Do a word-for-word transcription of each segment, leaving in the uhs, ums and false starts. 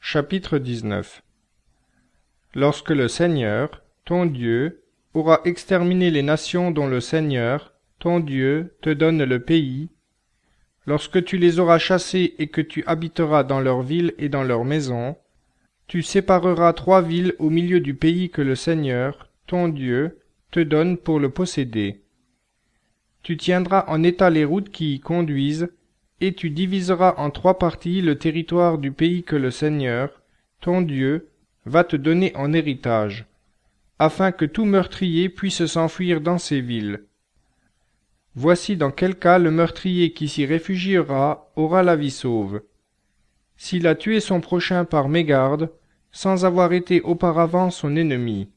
Chapitre dix-neuf. Lorsque le Seigneur, ton Dieu, aura exterminé les nations dont le Seigneur, ton Dieu, te donne le pays, lorsque tu les auras chassées et que tu habiteras dans leurs villes et dans leurs maisons, tu sépareras trois villes au milieu du pays que le Seigneur, ton Dieu, te donne pour le posséder. Tu tiendras en état les routes qui y conduisent, et tu diviseras en trois parties le territoire du pays que le Seigneur, ton Dieu, va te donner en héritage, afin que tout meurtrier puisse s'enfuir dans ces villes. Voici dans quel cas le meurtrier qui s'y réfugiera aura la vie sauve. S'il a tué son prochain par mégarde, sans avoir été auparavant son ennemi.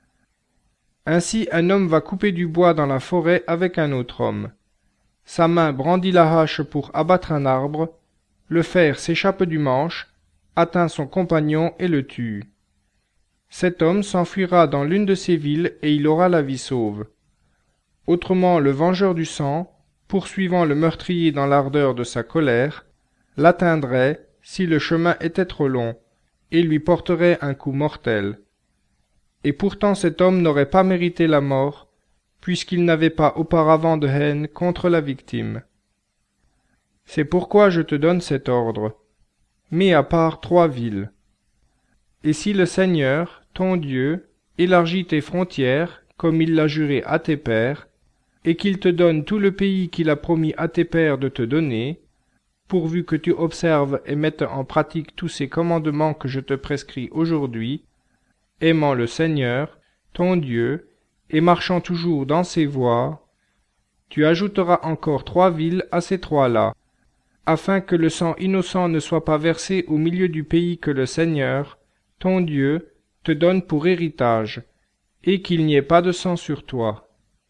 Ainsi un homme va couper du bois dans la forêt avec un autre homme. Sa main brandit la hache pour abattre un arbre, le fer s'échappe du manche, atteint son compagnon et le tue. Cet homme s'enfuira dans l'une de ces villes et il aura la vie sauve. Autrement, le vengeur du sang, poursuivant le meurtrier dans l'ardeur de sa colère, l'atteindrait si le chemin était trop long, et lui porterait un coup mortel. Et pourtant cet homme n'aurait pas mérité la mort, puisqu'il n'avait pas auparavant de haine contre la victime. C'est pourquoi je te donne cet ordre. Mets à part trois villes. Et si le Seigneur, ton Dieu, élargit tes frontières, comme il l'a juré à tes pères, et qu'il te donne tout le pays qu'il a promis à tes pères de te donner, pourvu que tu observes et mettes en pratique tous ces commandements que je te prescris aujourd'hui, aimant le Seigneur, ton Dieu, et marchant toujours dans ses voies, tu ajouteras encore trois villes à ces trois-là, afin que le sang innocent ne soit pas versé au milieu du pays que le Seigneur, ton Dieu, te donne pour héritage, et qu'il n'y ait pas de sang sur toi.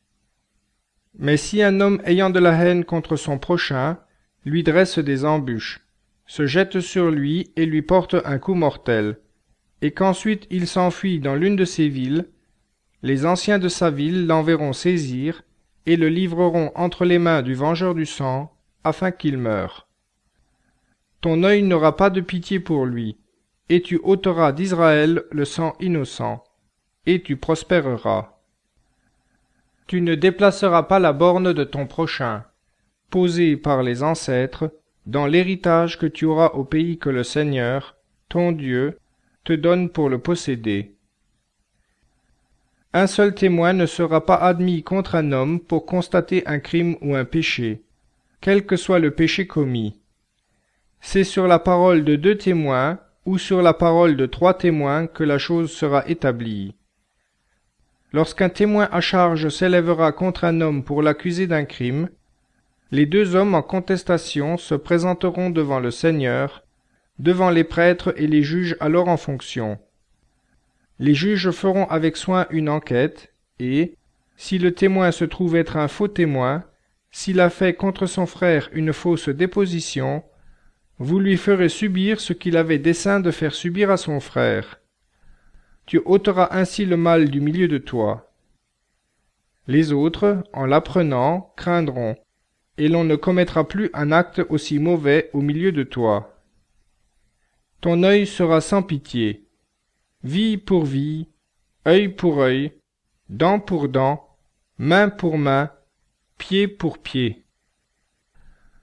Mais si un homme ayant de la haine contre son prochain, lui dresse des embûches, se jette sur lui et lui porte un coup mortel, et qu'ensuite il s'enfuit dans l'une de ces villes, les anciens de sa ville l'enverront saisir, et le livreront entre les mains du vengeur du sang, afin qu'il meure. Ton œil n'aura pas de pitié pour lui, et tu ôteras d'Israël le sang innocent, et tu prospéreras. Tu ne déplaceras pas la borne de ton prochain, posée par les ancêtres, dans l'héritage que tu auras au pays que le Seigneur, ton Dieu, te donne pour le posséder. Un seul témoin ne sera pas admis contre un homme pour constater un crime ou un péché, quel que soit le péché commis. C'est sur la parole de deux témoins ou sur la parole de trois témoins que la chose sera établie. Lorsqu'un témoin à charge s'élèvera contre un homme pour l'accuser d'un crime, les deux hommes en contestation se présenteront devant le Seigneur, devant les prêtres et les juges alors en fonction. Les juges feront avec soin une enquête, et, si le témoin se trouve être un faux témoin, s'il a fait contre son frère une fausse déposition, vous lui ferez subir ce qu'il avait dessein de faire subir à son frère. Tu ôteras ainsi le mal du milieu de toi. Les autres, en l'apprenant, craindront, et l'on ne commettra plus un acte aussi mauvais au milieu de toi. Ton œil sera sans pitié. Vie pour vie, œil pour œil, dent pour dent, main pour main, pied pour pied.